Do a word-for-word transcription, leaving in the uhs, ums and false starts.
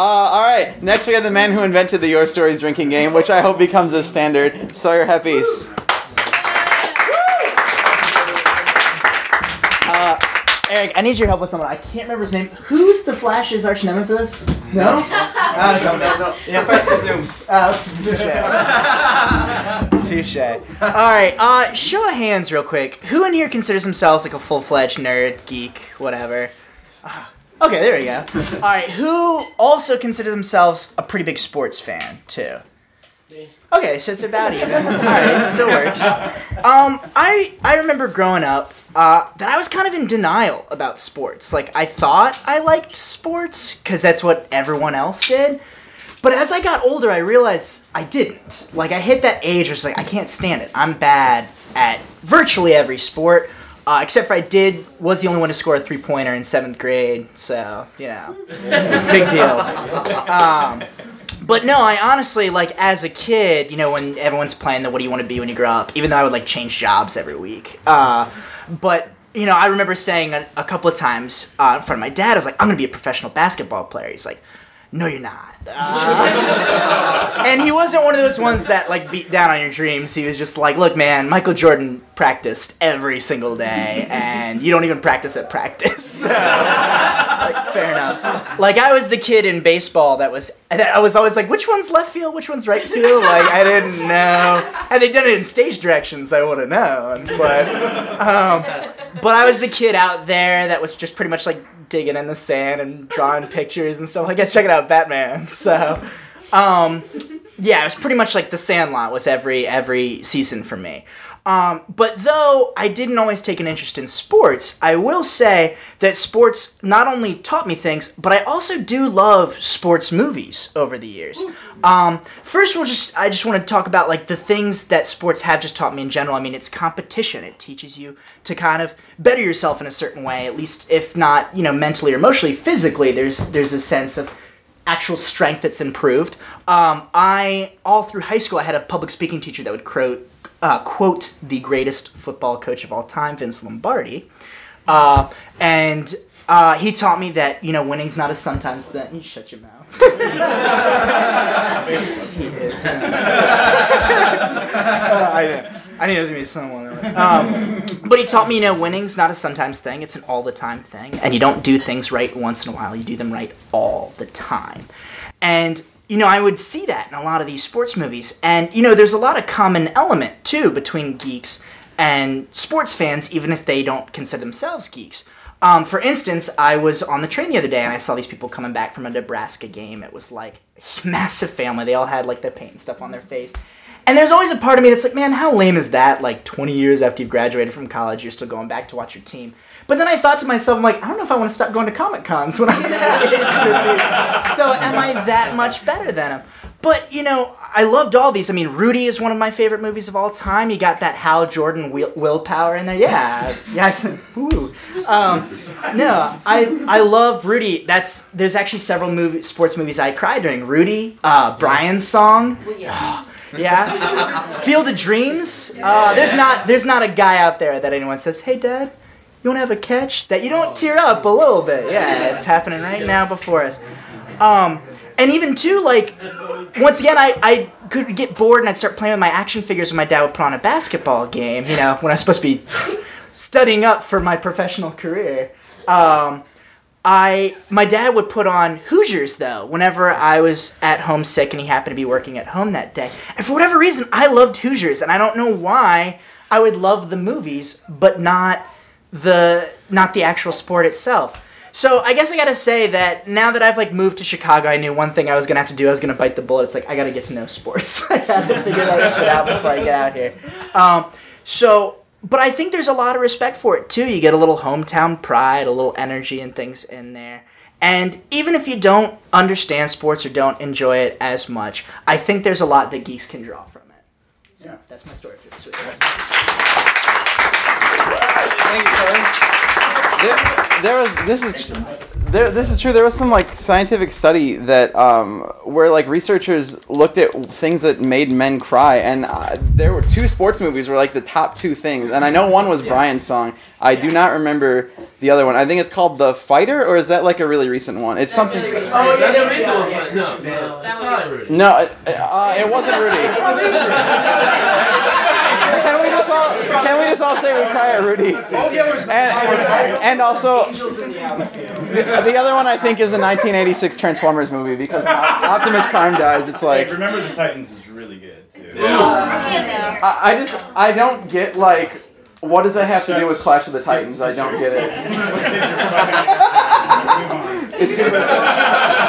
all right. Next, we have the man who invented the Your Stories drinking game, which I hope becomes a standard. Sawyer Heppies. Uh, Eric, I need your help with someone. I can't remember his name. Who's the Flash's arch nemesis? No? uh, no, no, no. Yeah, Professor Zoom. Uh, touche. Touche. All right. Uh, show of hands, real quick. Who in here considers themselves like a full-fledged nerd, geek, whatever? Uh, okay, there we go. All right. Who also considers themselves a pretty big sports fan too? Me. Okay, so it's about even. All right, it still works. Um, I I remember growing up uh, that I was kind of in denial about sports. Like, I thought I liked sports because that's what everyone else did. But as I got older, I realized I didn't. Like, I hit that age where it's like, I can't stand it. I'm bad at virtually every sport, uh, except for I did, was the only one to score a three-pointer in seventh grade. So, you know, big deal. Um, but no, I honestly, like, as a kid, you know, when everyone's playing the what do you want to be when you grow up, even though I would, like, change jobs every week. Uh, but, you know, I remember saying a, a couple of times uh, in front of my dad, I was like, I'm going to be a professional basketball player. He's like, no, you're not. Uh, and he wasn't one of those ones that, like, beat down on your dreams. He was just like, look, man, Michael Jordan practiced every single day, and you don't even practice at practice. So, like, fair enough. Like, I was the kid in baseball that was, I was always like, which one's left field, which one's right field? Like, I didn't know. And they did it in stage directions, I would have known. But, um, but I was the kid out there that was just pretty much, like, digging in the sand and drawing pictures and stuff. Like, I guess checking out Batman. So, um, yeah, it was pretty much like The Sandlot was every every season for me. Um, but though I didn't always take an interest in sports, I will say that sports not only taught me things, but I also do love sports movies over the years. Um, first, we'll just I just want to talk about like the things that sports have just taught me in general. I mean, it's competition. It teaches you to kind of better yourself in a certain way, at least if not, you know, mentally or emotionally, physically. There's there's a sense of actual strength that's improved. Um, I all through high school, I had a public speaking teacher that would quote. Uh, quote the greatest football coach of all time, Vince Lombardi, uh, and uh, he taught me that, you know, winning's not a sometimes thing. You shut your mouth. Yes, he is. uh, I know. I knew it was gonna be someone. Um, but he taught me, you know, winning's not a sometimes thing; it's an all the time thing, and you don't do things right once in a while; you do them right all the time, and. You know, I would see that in a lot of these sports movies. And, you know, there's a lot of common element, too, between geeks and sports fans, even if they don't consider themselves geeks. Um, for instance, I was on the train the other day, and I saw these people coming back from a Nebraska game. It was, like, a massive family. They all had, like, their paint and stuff on their face. And there's always a part of me that's like, man, how lame is that? Like, twenty years after you've graduated from college, you're still going back to watch your team. But then I thought to myself, I'm like, I don't know if I want to stop going to Comic Cons when I'm that age. So am I that much better than him? But, you know, I loved all these. I mean, Rudy is one of my favorite movies of all time. You got that Hal Jordan will- willpower in there. Yeah. Yeah. It's, ooh. Um, no, I I love Rudy. That's There's actually several movie, sports movies I cried during. Rudy, uh, Brian's song. Yeah. Yeah. Field of Dreams. Uh, there's not there's not a guy out there that anyone says, hey, Dad, you want to have a catch? That you don't tear up a little bit. Yeah, it's happening right now before us. Um, and even, too, like, once again, I, I could get bored and I'd start playing with my action figures when my dad would put on a basketball game, you know, when I was supposed to be studying up for my professional career. Um, I my dad would put on Hoosiers, though, whenever I was at home sick and he happened to be working at home that day. And for whatever reason, I loved Hoosiers, and I don't know why I would love the movies, but not the not the actual sport itself. So I guess I gotta say that now that I've like moved to Chicago, I knew one thing I was gonna have to do. I was gonna bite the bullet. It's like I gotta get to know sports. I gotta figure that shit out before I get out here. Um, so, but I think there's a lot of respect for it too. You get a little hometown pride, a little energy and things in there. And even if you don't understand sports or don't enjoy it as much, I think there's a lot that geeks can draw from it. So yeah. That's my story for this week. Thank you, Charlie. There, there was this is there. This is true. There was some like scientific study that um, where like researchers looked at things that made men cry, and uh, there were two sports movies were like the top two things. And I know one was Brian's song. I do not remember the other one. I think it's called The Fighter, or is that like a really recent one? It's something. Really recent. Oh, yeah, That's yeah, a recent yeah, one, yeah, but no, Christian no, Bale. that's probably Rudy. No, it, uh, it wasn't Rudy. Can we just all can we just all say we cry at Rudy? And, and also, Angels in the outfield. the, the other one I think is the nineteen eighty-six Transformers movie, because when Optimus Prime dies, it's like Hey, Remember the Titans is really good too. Yeah. I, I just I don't get like what does that have to do with Clash of the Titans? I don't get it. It's It's too